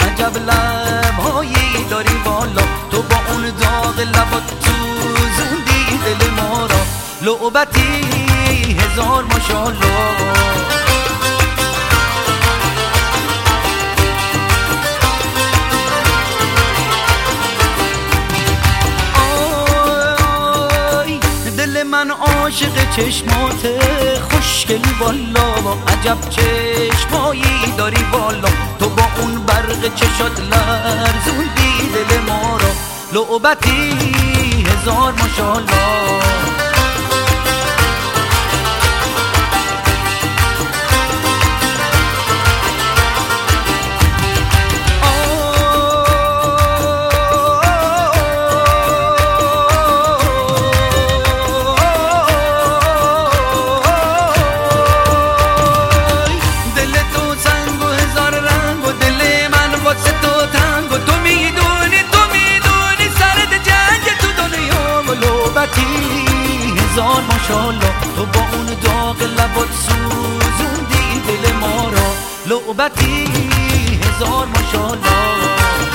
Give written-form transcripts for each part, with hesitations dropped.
عجب لبهایی داری والا، تو با اون داغ لبات سوزوندی دل ما را. لعبتی هزار ماشاءالله. من عاشق چشمات خوشگلی والا، عجب چشمایی داری والا، تو با اون برق چشات لرزوندی دل ما را. لعبتی هزار ماشاءالله. هزار ماشاءالله، تو با اون داغ لبات سوزوندی دل ما را. لعبتی هزار ماشاءالله.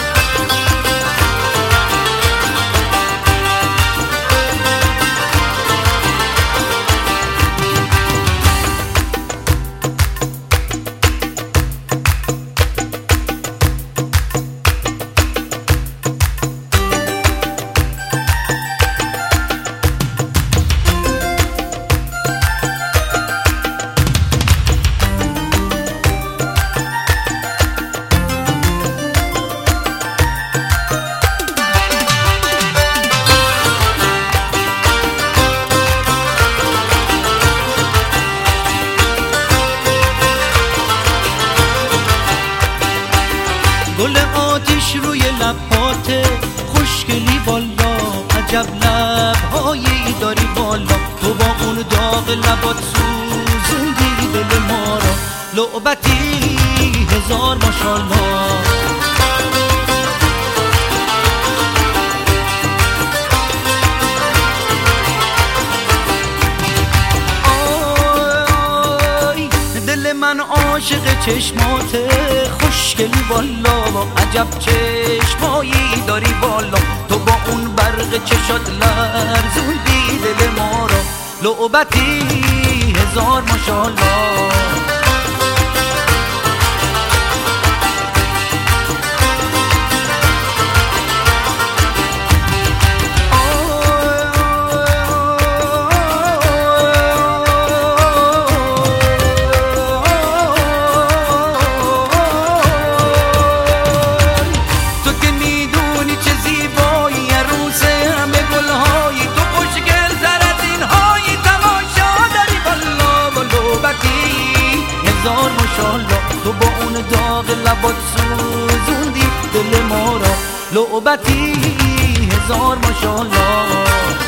گل آتش روی لبات خوشگلی والا، عجب لبهایی داری والا، تو با اون داغ لبات سوزوندی دل ما را. لعبتی هزار ماشاءالله. من عاشق چشمات خوشگلی والا، عجب چشمایی داری والا، تو با اون برق چشات لرزوندی دل ما را. لعبتی هزار ماشاءالله. هزار ماشاءالله، تو با اون داغ لبات سوزوندی دل ما را. لعبتی هزار ماشاءالله.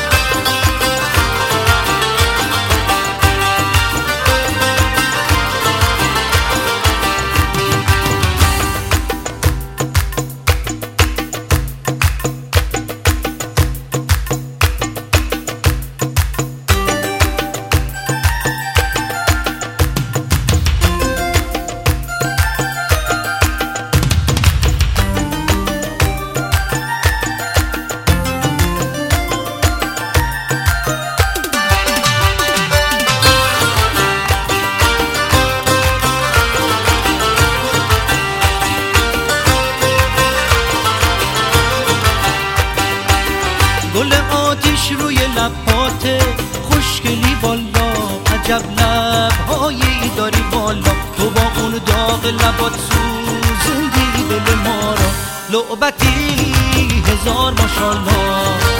گل آتش روی لبات خوشگلی والا، عجب لبهایی داری والا، تو با اون داغ لبات سوزوندی دل ما را. لعبتی هزار ماشاءالله.